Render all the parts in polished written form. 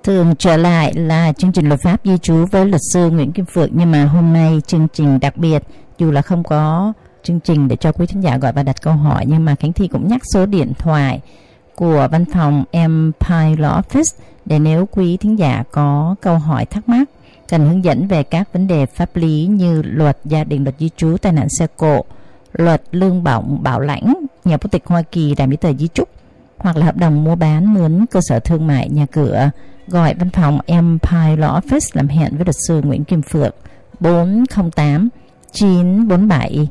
Thường trở lại là chương trình luật pháp di trú với luật sư Nguyễn Kim Phượng, nhưng mà hôm nay chương trình đặc biệt, dù là không có chương trình để cho quý thính giả gọi và đặt câu hỏi, nhưng mà Khánh Thi cũng nhắc số điện thoại của văn phòng Empire Law Office để nếu quý thính giả có câu hỏi thắc mắc, cần hướng dẫn về các vấn đề pháp lý như luật gia đình, luật di trú, tai nạn xe cộ, luật lương bổng bảo lãnh, nhà quốc tịch Hoa Kỳ, làm giấy tờ di chúc, hoặc là hợp đồng mua bán, mướn cơ sở thương mại, nhà cửa, gọi văn phòng Empire Law Office làm hẹn với luật sư Nguyễn Kim Phượng 408 947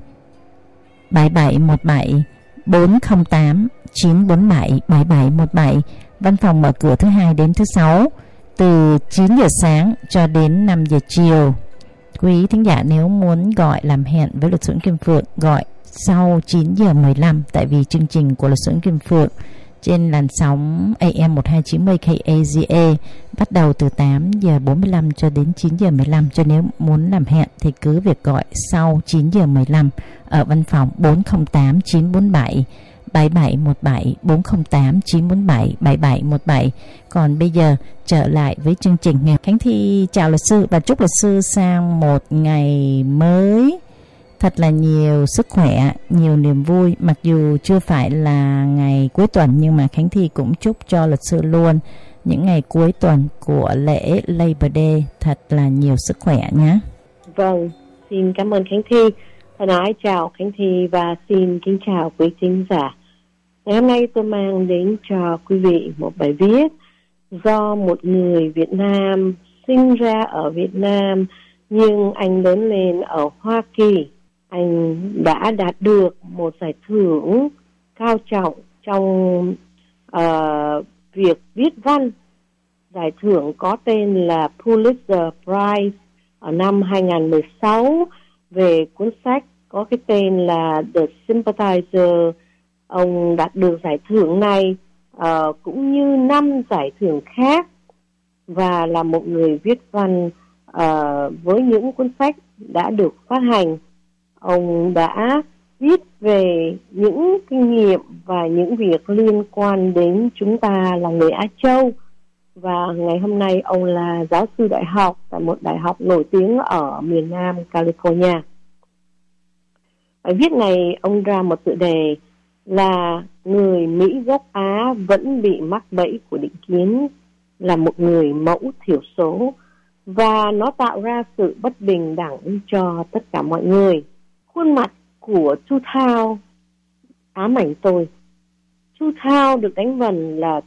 7717 408 947 7717. Văn phòng mở cửa thứ hai đến thứ sáu từ 9 giờ sáng cho đến 5 giờ chiều. Quý thính giả nếu muốn gọi làm hẹn với luật sư Nguyễn Kim Phượng, gọi sau 9 giờ 15, tại vì chương trình của luật sư Nguyễn Kim Phượng trên làn sóng AM 1290 KAZA bắt đầu từ 8 giờ 45 cho đến 9 giờ 15. Cho nếu muốn làm hẹn thì cứ việc gọi sau 9 giờ 15 ở văn phòng 408 947 7717 408 947 7717. Còn bây giờ trở lại với chương trình. Khánh Thi chào luật sư và chúc luật sư sang một ngày mới thật là nhiều sức khỏe, nhiều niềm vui. Mặc dù chưa phải là ngày cuối tuần, nhưng mà Khánh Thi cũng chúc cho luật sư luôn những ngày cuối tuần của lễ Labor Day thật là nhiều sức khỏe nhé. Vâng, xin cảm ơn Khánh Thi. Thân ái chào Khánh Thi và xin kính chào quý thính giả. Ngày hôm nay tôi mang đến cho quý vị một bài viết do một người Việt Nam sinh ra ở Việt Nam nhưng anh lớn lên ở Hoa Kỳ. Anh đã đạt được một giải thưởng cao trọng trong việc viết văn. Giải thưởng có tên là Pulitzer Prize ở năm 2016 về cuốn sách có cái tên là The Sympathizer. Ông đạt được giải thưởng này cũng như 5 giải thưởng khác và là một người viết văn với những cuốn sách đã được phát hành. Ông đã viết về những kinh nghiệm và những việc liên quan đến chúng ta là người Á Châu. Và ngày hôm nay ông là giáo sư đại học tại một đại học nổi tiếng ở miền Nam California. Bài viết này ông ra một tựa đề là người Mỹ gốc Á vẫn bị mắc bẫy của định kiến là một người mẫu thiểu số, và nó tạo ra sự bất bình đẳng cho tất cả mọi người. Khuôn mặt của Thu Thao ám ảnh tôi. Thu Thao được đánh vần là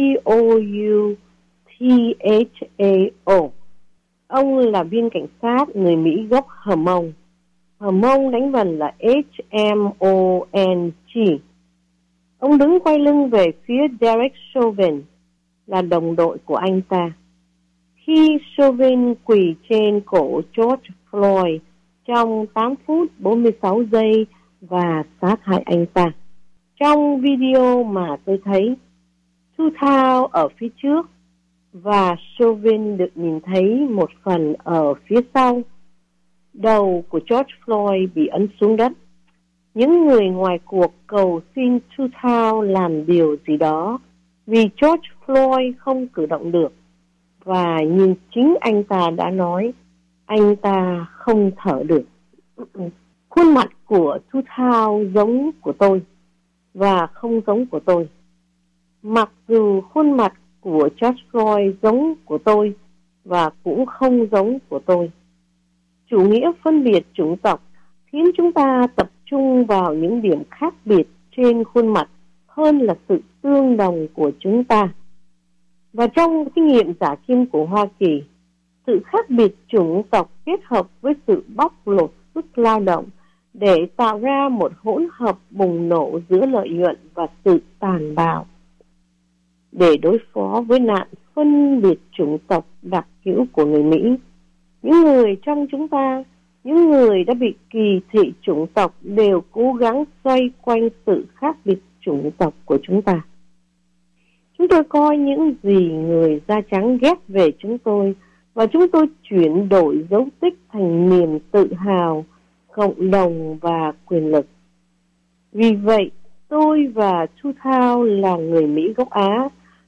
T-O-U-T-H-A-O. Ông là viên cảnh sát người Mỹ gốc Hờ Mông. Hờ Mông đánh vần là H-M-O-N-G. Ông đứng quay lưng về phía Derek Chauvin, là đồng đội của anh ta. Khi Chauvin quỳ trên cổ George Floyd trong 8 phút 46 giây và sát hại anh ta. Trong video mà tôi thấy, Thu Thao ở phía trước và Chauvin được nhìn thấy một phần ở phía sau. Đầu của George Floyd bị ấn xuống đất. Những người ngoài cuộc cầu xin Thu Thao làm điều gì đó vì George Floyd không cử động được. Và như chính anh ta đã nói, anh ta không thở được. Khuôn mặt của Thu Thao giống của tôi và không giống của tôi. Mặc dù khuôn mặt của George Floyd giống của tôi và cũng không giống của tôi. Chủ nghĩa phân biệt chủng tộc khiến chúng ta tập trung vào những điểm khác biệt trên khuôn mặt hơn là sự tương đồng của chúng ta. Và trong kinh nghiệm giả kim của Hoa Kỳ, sự khác biệt chủng tộc kết hợp với sự bóc lột sức lao động để tạo ra một hỗn hợp bùng nổ giữa lợi nhuận và sự tàn bạo. Để đối phó với nạn phân biệt chủng tộc đặc hữu của người Mỹ, những người trong chúng ta, những người đã bị kỳ thị chủng tộc đều cố gắng xoay quanh sự khác biệt chủng tộc của chúng ta. Chúng tôi coi những gì người da trắng ghét về chúng tôi và chúng tôi chuyển đổi dấu tích thành niềm tự hào, cộng đồng và quyền lực. Vì vậy, tôi và Thu Thao là người Mỹ gốc Á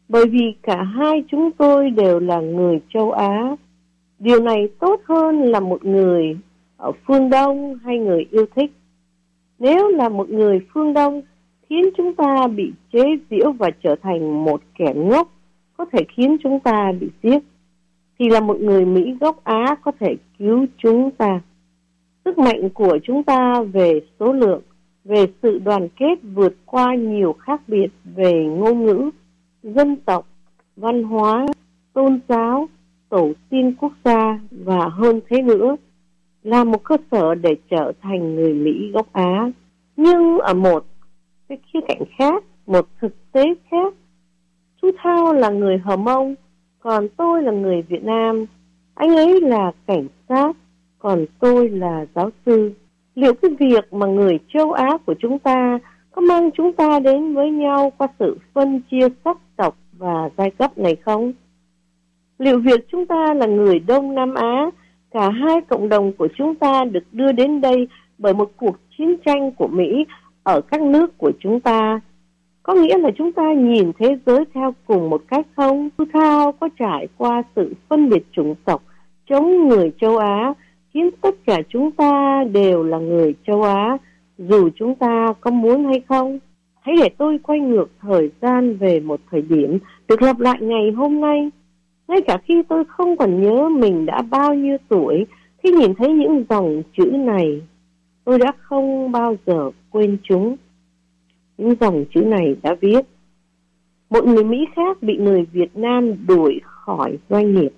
bởi vì cả hai chúng tôi đều là người châu Á. Điều này tốt hơn là một người ở phương Đông hay người yêu thích. Nếu là một người phương Đông khiến chúng ta bị chế giễu và trở thành một kẻ ngốc có thể khiến chúng ta bị giết, thì là một người Mỹ gốc Á có thể cứu chúng ta. Sức mạnh của chúng ta về số lượng, về sự đoàn kết vượt qua nhiều khác biệt về ngôn ngữ, dân tộc, văn hóa, tôn giáo, tổ tiên quốc gia và hơn thế nữa, là một cơ sở để trở thành người Mỹ gốc Á. Nhưng ở một cái khía cạnh khác, một thực tế khác, chú Thao là người Hờ Mông, còn tôi là người Việt Nam. Anh ấy là cảnh sát, còn tôi là giáo sư. Liệu cái việc mà người châu Á của chúng ta có mang chúng ta đến với nhau qua sự phân chia sắc tộc và giai cấp này không? Liệu việc chúng ta là người Đông Nam Á, cả hai cộng đồng của chúng ta được đưa đến đây bởi một cuộc chiến tranh của Mỹ ở các nước của chúng ta, có nghĩa là chúng ta nhìn thế giới theo cùng một cách không? Chú Thao có trải qua sự phân biệt chủng tộc chống người châu Á, khiến tất cả chúng ta đều là người châu Á, dù chúng ta có muốn hay không. Hãy để tôi quay ngược thời gian về một thời điểm được lặp lại ngày hôm nay. Ngay cả khi tôi không còn nhớ mình đã bao nhiêu tuổi, khi nhìn thấy những dòng chữ này, tôi đã không bao giờ quên chúng. Những dòng chữ này đã viết: một người Mỹ khác bị người Việt Nam đuổi khỏi doanh nghiệp.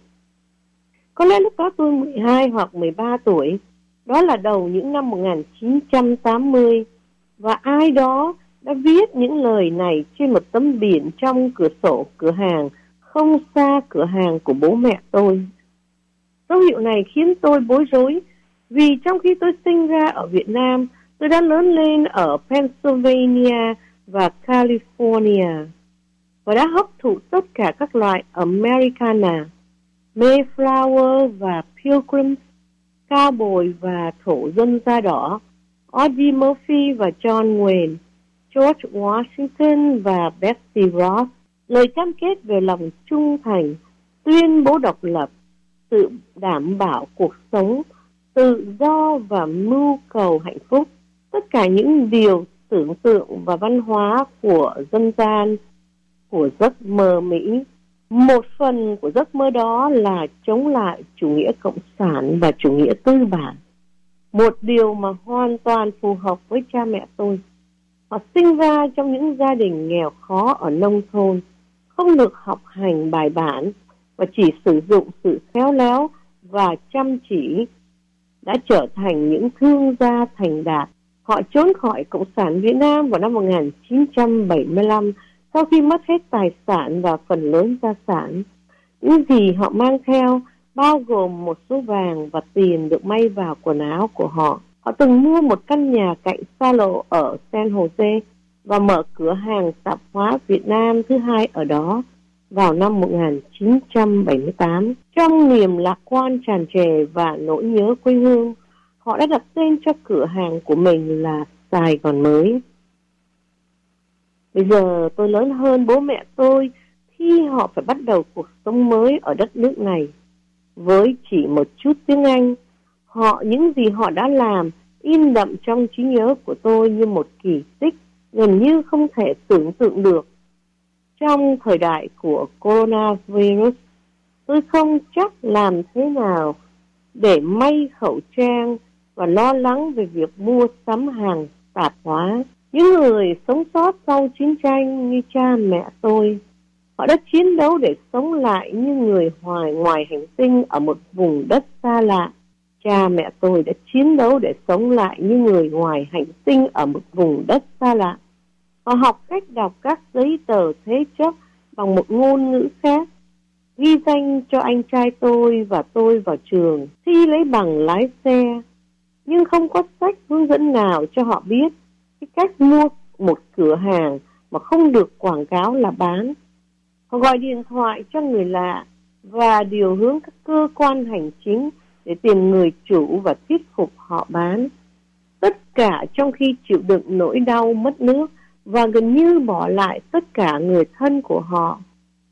Có lẽ lúc đó tôi 12 hoặc 13 tuổi, đó là đầu những năm 1980, và ai đó đã viết những lời này trên một tấm biển trong cửa sổ cửa hàng không xa cửa hàng của bố mẹ tôi. Dấu hiệu này khiến tôi bối rối, vì trong khi tôi sinh ra ở Việt Nam, tôi đã lớn lên ở Pennsylvania và California và đã hấp thụ tất cả các loại Americana, Mayflower và Pilgrim, Cowboy và thổ dân da đỏ, Audie Murphy và John Wayne, George Washington và Betsy Ross. Lời cam kết về lòng trung thành, tuyên bố độc lập, sự đảm bảo cuộc sống, tự do và mưu cầu hạnh phúc. Tất cả những điều tưởng tượng và văn hóa của dân gian, của giấc mơ Mỹ. Một phần của giấc mơ đó là chống lại chủ nghĩa cộng sản và chủ nghĩa tư bản. Một điều mà hoàn toàn phù hợp với cha mẹ tôi. Họ sinh ra trong những gia đình nghèo khó ở nông thôn, không được học hành bài bản và chỉ sử dụng sự khéo léo và chăm chỉ, đã trở thành những thương gia thành đạt. Họ trốn khỏi Cộng sản Việt Nam vào năm 1975 sau khi mất hết tài sản và phần lớn gia sản. Những gì họ mang theo bao gồm một số vàng và tiền được may vào quần áo của họ. Họ từng mua một căn nhà cạnh xa lộ ở San Jose và mở cửa hàng tạp hóa Việt Nam thứ hai ở đó vào năm 1978. Trong niềm lạc quan tràn trề và nỗi nhớ quê hương, họ đã đặt tên cho cửa hàng của mình là Sài Gòn Mới. Bây giờ tôi lớn hơn bố mẹ tôi khi họ phải bắt đầu cuộc sống mới ở đất nước này. Với chỉ một chút tiếng Anh, những gì họ đã làm in đậm trong trí nhớ của tôi như một kỳ tích gần như không thể tưởng tượng được. Trong thời đại của coronavirus, tôi không chắc làm thế nào để may khẩu trang và lo lắng về việc mua sắm hàng tạp hóa. Những người sống sót sau chiến tranh như cha mẹ tôi, họ đã chiến đấu để sống lại như người ngoài hành tinh ở một vùng đất xa lạ. Cha mẹ tôi đã chiến đấu để sống lại như người ngoài hành tinh ở một vùng đất xa lạ. Họ học cách đọc các giấy tờ thế chấp bằng một ngôn ngữ khác, ghi danh cho anh trai tôi và tôi vào trường, thi lấy bằng lái xe, nhưng không có sách hướng dẫn nào cho họ biết cái cách mua một cửa hàng mà không được quảng cáo là bán. Họ gọi điện thoại cho người lạ và điều hướng các cơ quan hành chính để tìm người chủ và thuyết phục họ bán. Tất cả trong khi chịu đựng nỗi đau mất nước và gần như bỏ lại tất cả người thân của họ.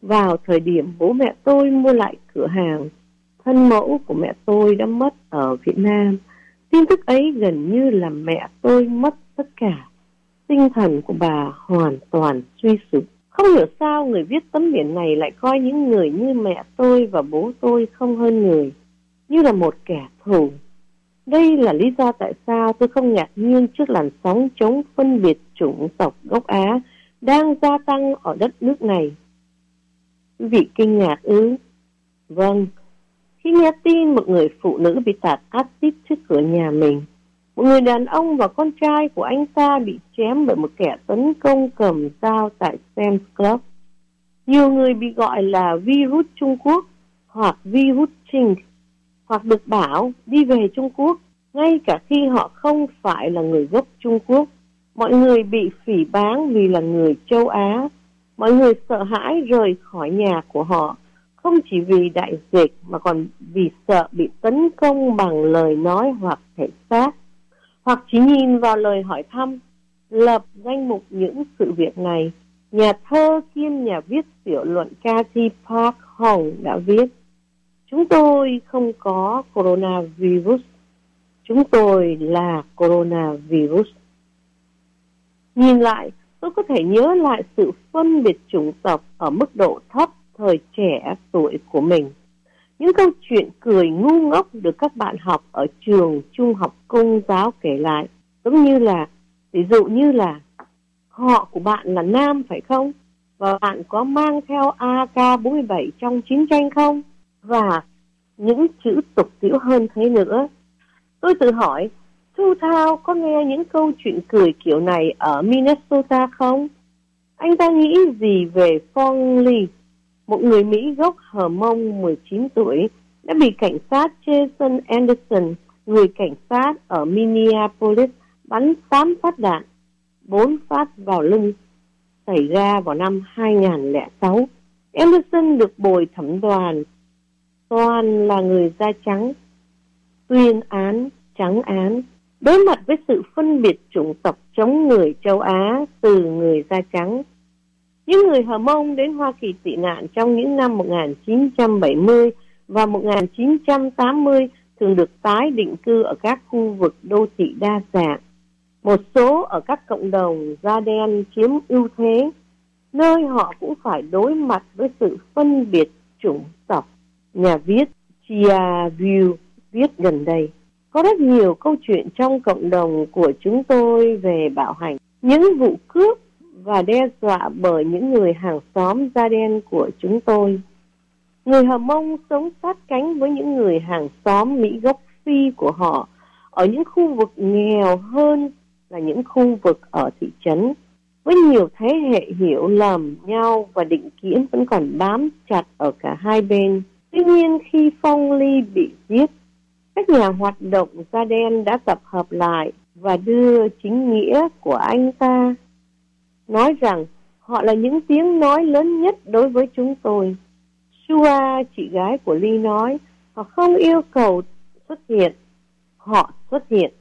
Vào thời điểm bố mẹ tôi mua lại cửa hàng, thân mẫu của mẹ tôi đã mất ở Việt Nam. Tin tức ấy gần như là mẹ tôi mất tất cả. Tinh thần của bà hoàn toàn suy sụp. Không hiểu sao người viết tấm biển này lại coi những người như mẹ tôi và bố tôi không hơn người, như là một kẻ thù. Đây là lý do tại sao tôi không ngạc nhiên trước làn sóng chống phân biệt chủng tộc gốc Á đang gia tăng ở đất nước này. Quý vị kinh ngạc ư? Vâng. Khi nghe tin một người phụ nữ bị tạt axit trước cửa nhà mình, một người đàn ông và con trai của anh ta bị chém bởi một kẻ tấn công cầm dao tại Sam's Club. Nhiều người bị gọi là virus Trung Quốc hoặc virus Chinh, hoặc được bảo đi về Trung Quốc, ngay cả khi họ không phải là người gốc Trung Quốc. Mọi người bị phỉ báng vì là người châu Á. Mọi người sợ hãi rời khỏi nhà của họ, không chỉ vì đại dịch mà còn vì sợ bị tấn công bằng lời nói hoặc thể xác, hoặc chỉ nhìn vào lời hỏi thăm. Lập danh mục những sự việc này, nhà thơ kiêm nhà viết tiểu luận Cathy Park Hong đã viết: chúng tôi không có coronavirus, chúng tôi là coronavirus. Nhìn lại, tôi có thể nhớ lại sự phân biệt chủng tộc ở mức độ thấp thời trẻ tuổi của mình. Những câu chuyện cười ngu ngốc được các bạn học ở trường trung học Công giáo kể lại, giống như là, ví dụ như là, họ của bạn là nam phải không? Và bạn có mang theo AK-47 trong chiến tranh không? Và những chữ tục tĩu hơn thế nữa. Tôi tự hỏi, Thu Thao có nghe những câu chuyện cười kiểu này ở Minnesota không? Anh ta nghĩ gì về Phong Lee, một người Mỹ gốc Hờ Mông 19 tuổi, đã bị cảnh sát Jason Anderson, người cảnh sát ở Minneapolis, bắn 8 phát đạn, 4 phát vào lưng, xảy ra vào năm 2006. Anderson được bồi thẩm đoàn, toàn là người da trắng, tuyên án trắng án. Đối mặt với sự phân biệt chủng tộc chống người châu Á từ người da trắng, những người Hờ Mông đến Hoa Kỳ tị nạn trong những năm 1970 và 1980 thường được tái định cư ở các khu vực đô thị đa dạng. Một số ở các cộng đồng da đen chiếm ưu thế, nơi họ cũng phải đối mặt với sự phân biệt chủng tộc. Nhà viết Chia View viết gần đây, có rất nhiều câu chuyện trong cộng đồng của chúng tôi về bạo hành, những vụ cướp và đe dọa bởi những người hàng xóm da đen của chúng tôi. Người Hờ Mông sống sát cánh với những người hàng xóm Mỹ gốc Phi của họ ở những khu vực nghèo hơn là những khu vực ở thị trấn, với nhiều thế hệ hiểu lầm nhau và định kiến vẫn còn bám chặt ở cả hai bên. Tuy nhiên, khi Phong Lee bị giết, các nhà hoạt động da đen đã tập hợp lại và đưa chính nghĩa của anh ta, nói rằng họ là những tiếng nói lớn nhất đối với chúng tôi. Sua, chị gái của Lee nói, họ không yêu cầu xuất hiện, họ xuất hiện.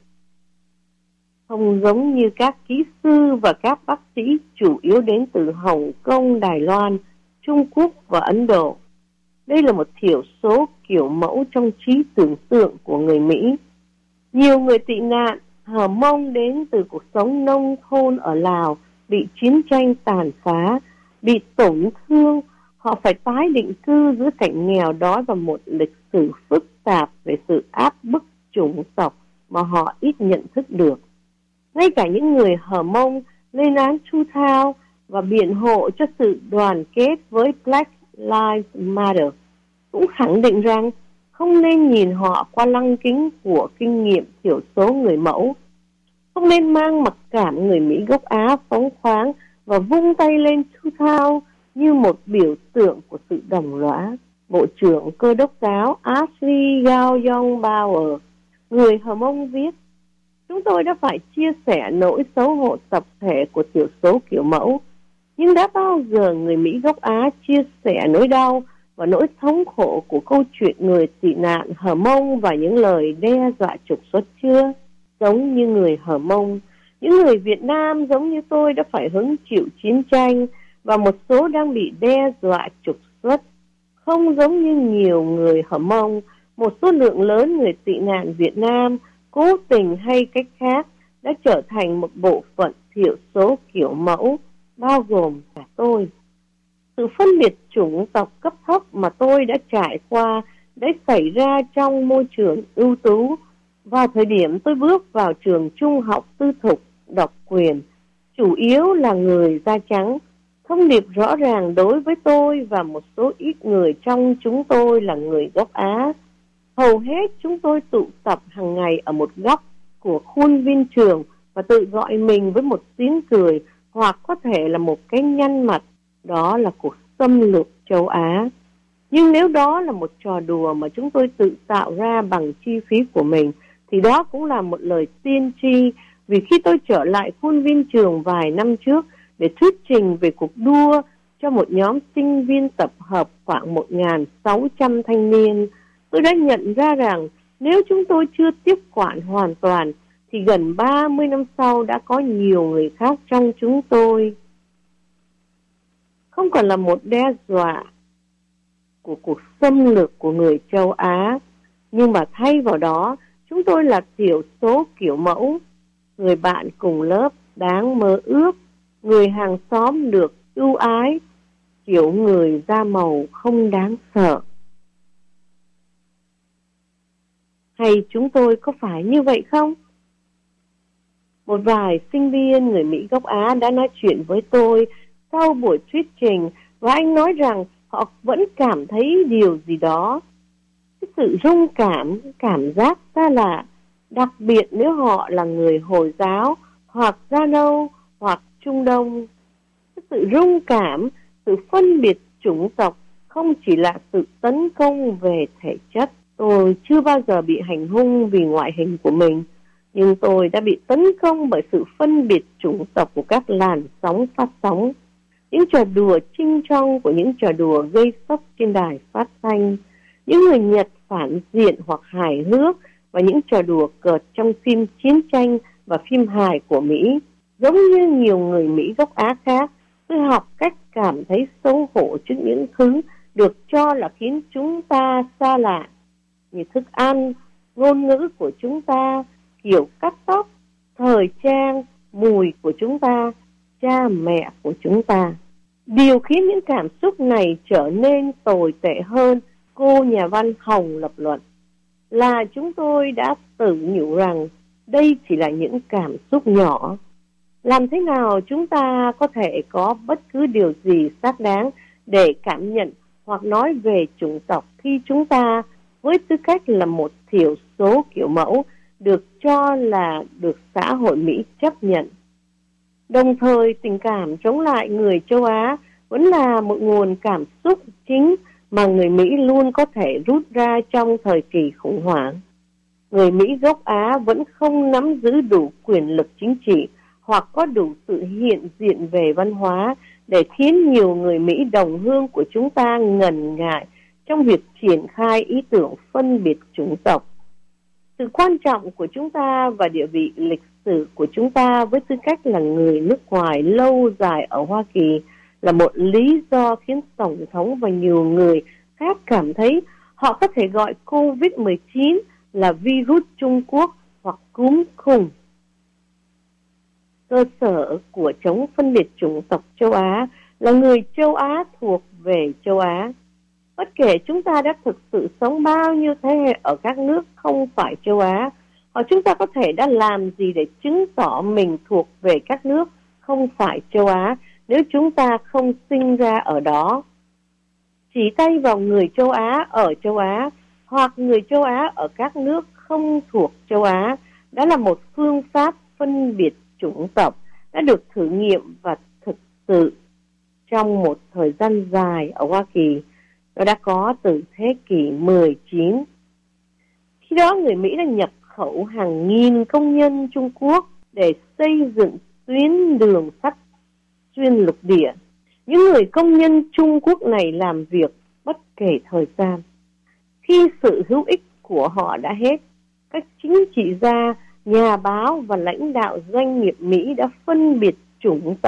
Không giống như các kỹ sư và các bác sĩ chủ yếu đến từ Hồng Kông, Đài Loan, Trung Quốc và Ấn Độ. Đây là một thiểu số kiểu mẫu trong trí tưởng tượng của người Mỹ. Nhiều người tị nạn Hờ Mông đến từ cuộc sống nông thôn ở Lào, bị chiến tranh tàn phá, bị tổn thương. Họ phải tái định cư giữa cảnh nghèo đói và một lịch sử phức tạp về sự áp bức chủng tộc mà họ ít nhận thức được. Ngay cả những người Hờ Mông lên án Thu Thao và biện hộ cho sự đoàn kết với Black Lives Matter cũng khẳng định rằng không nên nhìn họ qua lăng kính của kinh nghiệm thiểu số người mẫu. Không nên mang mặc cảm người Mỹ gốc Á phóng khoáng và vung tay lên Thu Thao như một biểu tượng của sự đồng lõa. Bộ trưởng Cơ đốc giáo Ashley Gao Yong Bauer, người Hờ Mông viết, chúng tôi đã phải chia sẻ nỗi xấu hổ tập thể của thiểu số kiểu mẫu. Nhưng đã bao giờ người Mỹ gốc Á chia sẻ nỗi đau và nỗi thống khổ của câu chuyện người tị nạn Hờ Mông và những lời đe dọa trục xuất chưa? Giống như người Hờ Mông, những người Việt Nam giống như tôi đã phải hứng chịu chiến tranh và một số đang bị đe dọa trục xuất. Không giống như nhiều người Hờ Mông, một số lượng lớn người tị nạn Việt Nam cố tình hay cách khác đã trở thành một bộ phận thiểu số kiểu mẫu, bao gồm cả tôi. Sự phân biệt chủng tộc cấp thấp mà tôi đã trải qua đã xảy ra trong môi trường ưu tú. Vào thời điểm tôi bước vào trường trung học tư thục độc quyền, chủ yếu là người da trắng. Thông điệp rõ ràng đối với tôi và một số ít người trong chúng tôi là người gốc Á. Hầu hết chúng tôi tụ tập hàng ngày ở một góc của khuôn viên trường và tự gọi mình với một tiếng cười hoặc có thể là một cái nhăn mặt. Đó là cuộc xâm lược châu Á. Nhưng nếu đó là một trò đùa mà chúng tôi tự tạo ra bằng chi phí của mình, thì đó cũng là một lời tiên tri. Vì khi tôi trở lại khuôn viên trường vài năm trước để thuyết trình về cuộc đua cho một nhóm sinh viên tập hợp khoảng 1.600 thanh niên, tôi đã nhận ra rằng nếu chúng tôi chưa tiếp quản hoàn toàn, thì gần 30 năm sau đã có nhiều người khác trong chúng tôi không còn là một đe dọa của cuộc xâm lược của người châu Á, nhưng mà thay vào đó, chúng tôi là thiểu số kiểu mẫu, người bạn cùng lớp đáng mơ ước, người hàng xóm được ưu ái, kiểu người da màu không đáng sợ. Hay chúng tôi có phải như vậy không? Một vài sinh viên người Mỹ gốc Á đã nói chuyện với tôi sau buổi thuyết trình, và anh nói rằng họ vẫn cảm thấy điều gì đó, cái sự rung cảm giác xa lạ, đặc biệt nếu họ là người Hồi giáo hoặc da nâu hoặc Trung Đông. Cái sự rung cảm, sự phân biệt chủng tộc không chỉ là sự tấn công về thể chất. Tôi chưa bao giờ bị hành hung vì ngoại hình của mình, nhưng tôi đã bị tấn công bởi sự phân biệt chủng tộc của các làn sóng phát sóng. Những trò đùa chinh chong của những trò đùa gây sốc trên đài phát thanh, những người Nhật phản diện hoặc hài hước và những trò đùa cợt trong phim chiến tranh và phim hài của Mỹ. Giống như nhiều người Mỹ gốc Á khác, tôi học cách cảm thấy xấu hổ trước những thứ được cho là khiến chúng ta xa lạ, như thức ăn, ngôn ngữ của chúng ta, kiểu cắt tóc, thời trang, mùi của chúng ta, cha mẹ của chúng ta. Điều khiến những cảm xúc này trở nên tồi tệ hơn, cô nhà văn Hồng lập luận, là chúng tôi đã tự nhủ rằng đây chỉ là những cảm xúc nhỏ. Làm thế nào chúng ta có thể có bất cứ điều gì xác đáng để cảm nhận hoặc nói về chủng tộc khi chúng ta, với tư cách là một thiểu số kiểu mẫu, được cho là được xã hội Mỹ chấp nhận. Đồng thời, tình cảm chống lại người châu Á vẫn là một nguồn cảm xúc chính mà người Mỹ luôn có thể rút ra trong thời kỳ khủng hoảng. Người Mỹ gốc Á vẫn không nắm giữ đủ quyền lực chính trị hoặc có đủ sự hiện diện về văn hóa để khiến nhiều người Mỹ đồng hương của chúng ta ngần ngại trong việc triển khai ý tưởng phân biệt chủng tộc. Sự quan trọng của chúng ta và địa vị lịch sử của chúng ta với tư cách là người nước ngoài lâu dài ở Hoa Kỳ là một lý do khiến Tổng thống và nhiều người khác cảm thấy họ có thể gọi COVID-19 là virus Trung Quốc hoặc cúm khủng. Cơ sở của chống phân biệt chủng tộc châu Á là người châu Á thuộc về châu Á. Bất kể chúng ta đã thực sự sống bao nhiêu thế hệ ở các nước không phải châu Á, hoặc chúng ta có thể đã làm gì để chứng tỏ mình thuộc về các nước không phải châu Á nếu chúng ta không sinh ra ở đó. Chỉ tay vào người châu Á ở châu Á hoặc người châu Á ở các nước không thuộc châu Á đã là một phương pháp phân biệt chủng tộc đã được thử nghiệm và thực sự trong một thời gian dài ở Hoa Kỳ. Nó đã có từ thế kỷ 19. Khi đó người Mỹ đã nhập khẩu hàng nghìn công nhân Trung Quốc để xây dựng tuyến đường sắt xuyên lục địa. Những người công nhân Trung Quốc này làm việc bất kể thời gian. Khi sự hữu ích của họ đã hết, các chính trị gia, nhà báo và lãnh đạo doanh nghiệp Mỹ đã phân biệt chủng tộc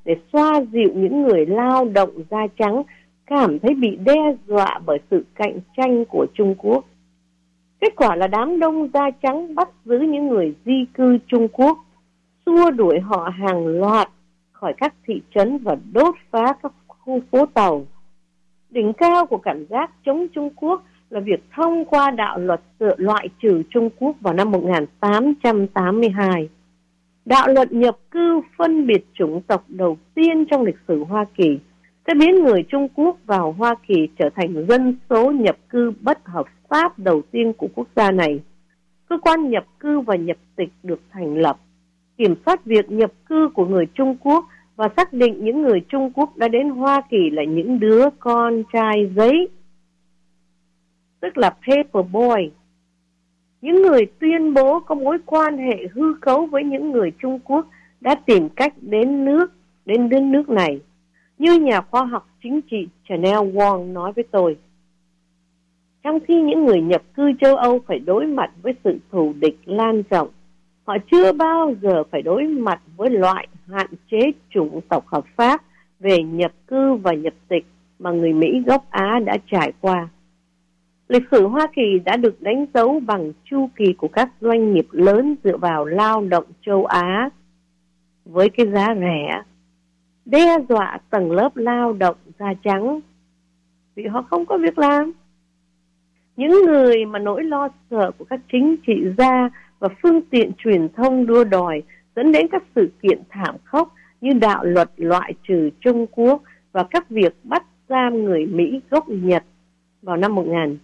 để xoa dịu những người lao động da trắng cảm thấy bị đe dọa bởi sự cạnh tranh của Trung Quốc. Kết quả là đám đông da trắng bắt giữ những người di cư Trung Quốc, xua đuổi họ hàng loạt khỏi các thị trấn và đốt phá các khu phố tàu. Đỉnh cao của cảm giác chống Trung Quốc là việc thông qua đạo luật loại trừ Trung Quốc vào năm 1882. Đạo luật nhập cư phân biệt chủng tộc đầu tiên trong lịch sử Hoa Kỳ sẽ biến người Trung Quốc vào Hoa Kỳ trở thành dân số nhập cư bất hợp pháp đầu tiên của quốc gia này. Cơ quan nhập cư và nhập tịch được thành lập, kiểm soát việc nhập cư của người Trung Quốc và xác định những người Trung Quốc đã đến Hoa Kỳ là những đứa con trai giấy, tức là paper boy. Những người tuyên bố có mối quan hệ hư cấu với những người Trung Quốc đã tìm cách đến nước này. Như nhà khoa học chính trị Chanel Wong nói với tôi, trong khi những người nhập cư châu Âu phải đối mặt với sự thù địch lan rộng, họ chưa bao giờ phải đối mặt với loại hạn chế chủng tộc hợp pháp về nhập cư và nhập tịch mà người Mỹ gốc Á đã trải qua. Lịch sử Hoa Kỳ đã được đánh dấu bằng chu kỳ của các doanh nghiệp lớn dựa vào lao động châu Á với cái giá rẻ, đe dọa tầng lớp lao động da trắng vì họ không có việc làm. Những người mà nỗi lo sợ của các chính trị gia và phương tiện truyền thông đua đòi dẫn đến các sự kiện thảm khốc như đạo luật loại trừ Trung Quốc và các việc bắt giam người Mỹ gốc Nhật vào năm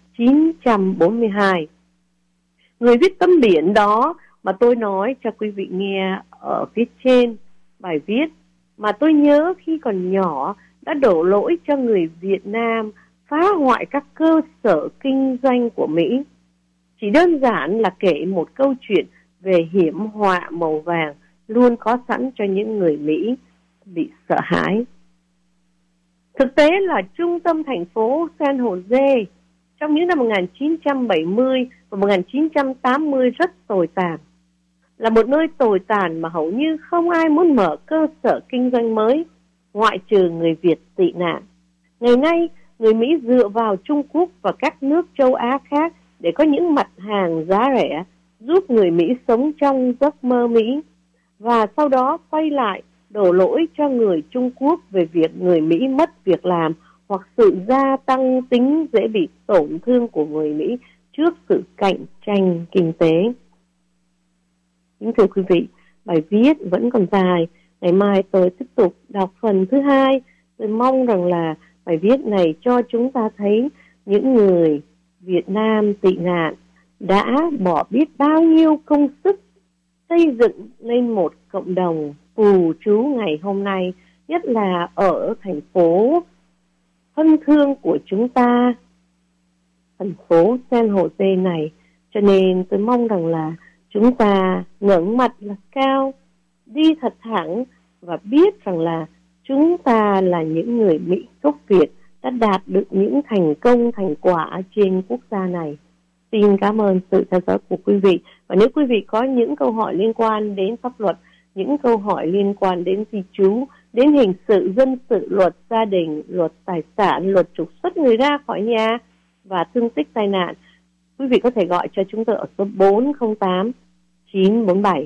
1942. Người viết tấm biển đó mà tôi nói cho quý vị nghe ở phía trên bài viết mà tôi nhớ khi còn nhỏ đã đổ lỗi cho người Việt Nam phá hoại các cơ sở kinh doanh của Mỹ. Chỉ đơn giản là kể một câu chuyện về hiểm họa màu vàng luôn có sẵn cho những người Mỹ bị sợ hãi. Thực tế là trung tâm thành phố San Jose trong những năm 1970 và 1980 rất tồi tàn. Là một nơi tồi tàn mà hầu như không ai muốn mở cơ sở kinh doanh mới, ngoại trừ người Việt tị nạn. Ngày nay, người Mỹ dựa vào Trung Quốc và các nước châu Á khác để có những mặt hàng giá rẻ, giúp người Mỹ sống trong giấc mơ Mỹ, và sau đó quay lại đổ lỗi cho người Trung Quốc về việc người Mỹ mất việc làm hoặc sự gia tăng tính dễ bị tổn thương của người Mỹ trước sự cạnh tranh kinh tế. Thưa quý vị, bài viết vẫn còn dài. Ngày mai tôi tiếp tục đọc phần thứ hai. Tôi mong rằng là bài viết này cho chúng ta thấy những người Việt Nam tị nạn đã bỏ biết bao nhiêu công sức xây dựng lên một cộng đồng phù trú ngày hôm nay, nhất là ở thành phố thân thương của chúng ta, thành phố San Jose này. Cho nên tôi mong rằng là chúng ta ngẩng mặt là cao, đi thật thẳng và biết rằng là chúng ta là những người Mỹ gốc Việt đã đạt được những thành công, thành quả trên quốc gia này. Xin cảm ơn sự theo dõi của quý vị. Và nếu quý vị có những câu hỏi liên quan đến pháp luật, những câu hỏi liên quan đến di trú, đến hình sự, dân sự, luật gia đình, luật tài sản, luật trục xuất người ra khỏi nhà và thương tích tai nạn, quý vị có thể gọi cho chúng tôi ở số 408 947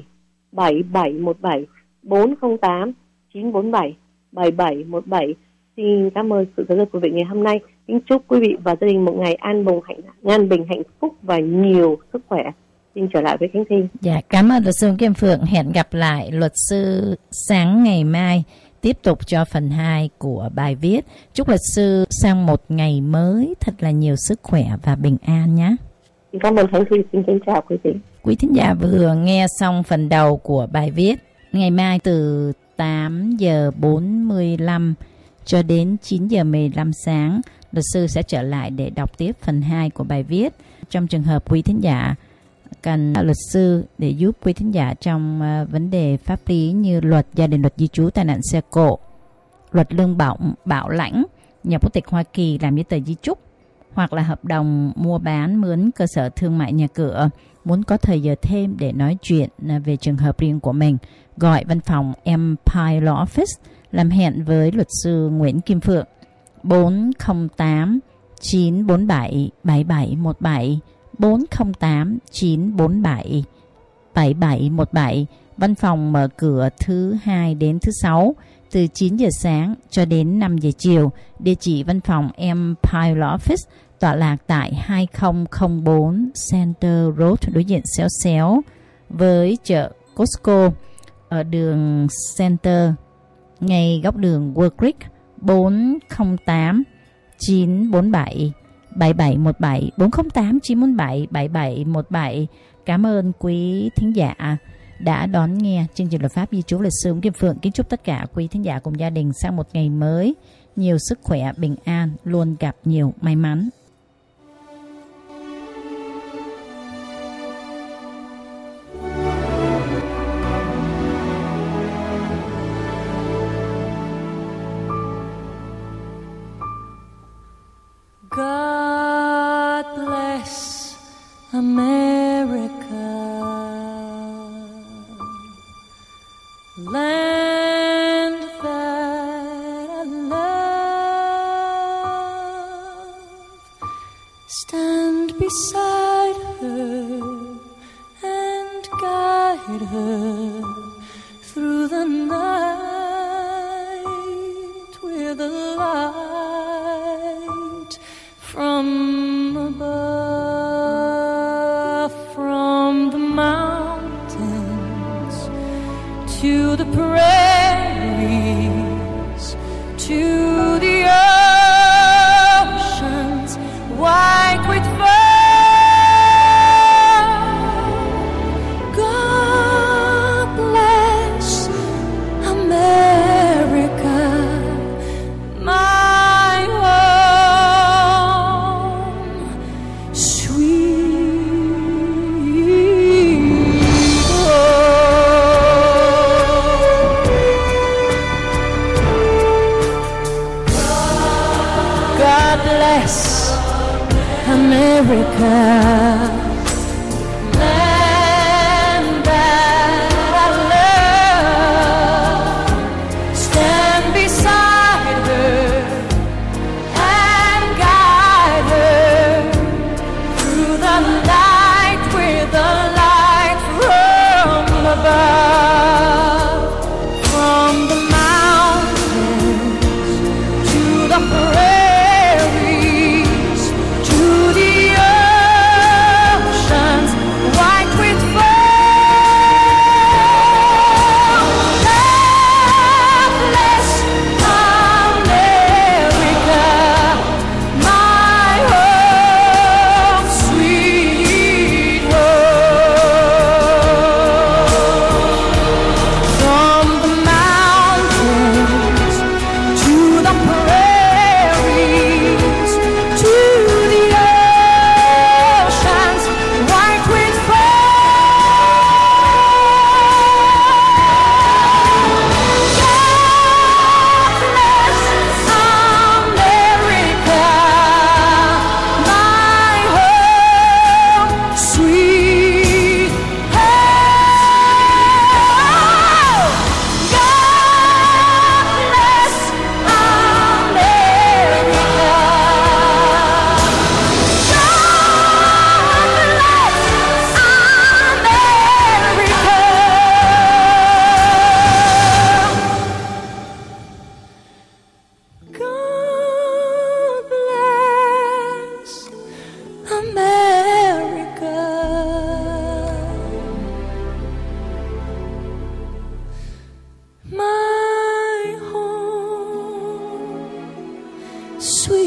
7717, 408 947 7717. Xin cảm ơn sự theo dõi của quý vị ngày hôm nay. Kính chúc quý vị và gia đình một ngày an bình, hạnh phúc và nhiều sức khỏe. Xin trở lại với Khánh Thi. Dạ, cảm ơn luật sư Kim Phượng. Hẹn gặp lại luật sư sáng ngày mai tiếp tục cho phần 2 của bài viết. Chúc luật sư sang một ngày mới thật là nhiều sức khỏe và bình an nhé. Xin cảm ơn Khánh Thi. Xin kính chào quý vị. Quý thính giả vừa nghe xong phần đầu của bài viết. Ngày mai từ 8 giờ 45 cho đến 9 giờ 15 sáng, luật sư sẽ trở lại để đọc tiếp phần 2 của bài viết. Trong trường hợp quý thính giả cần luật sư để giúp quý thính giả trong vấn đề pháp lý như luật gia đình, luật di trú, tai nạn xe cộ, luật lương bổng, bảo lãnh, nhập quốc tịch Hoa Kỳ, làm giấy tờ di chúc, hoặc là hợp đồng mua bán, mướn cơ sở thương mại nhà cửa, muốn có thời giờ thêm để nói chuyện về trường hợp riêng của mình, gọi văn phòng Empire Law Office làm hẹn với luật sư Nguyễn Kim Phượng 408 947 7717 408 947 7717. Văn phòng mở cửa thứ 2 đến thứ 6 từ 9 giờ sáng cho đến 5 giờ chiều. Địa chỉ văn phòng Empire Office tọa lạc tại 2004 Center Road đối diện xéo xéo với chợ Costco ở đường Center ngay góc đường World Creek. 408 947 7717 408 947 7717. Cảm ơn quý thính giả đã đón nghe chương trình Luật pháp Di trú Luật sư Nguyễn Kim Phượng. Kính chúc tất cả quý thính giả cùng gia đình sang một ngày mới nhiều sức khỏe, bình an, luôn gặp nhiều may mắn. God bless America, land that I love. Stand beside her and guide her through the night with a light from above, from the mountains to the prairies, to the oceans white with foam. God bless America, my home, sweet home. God bless America, land that I love. Stand beside her and guide her through the night with a light from above, from the mountains to the prairies, to the oceans white with foam. God bless America, my home, sweet home. From the mountains to the prairies, to the oceans white with sweet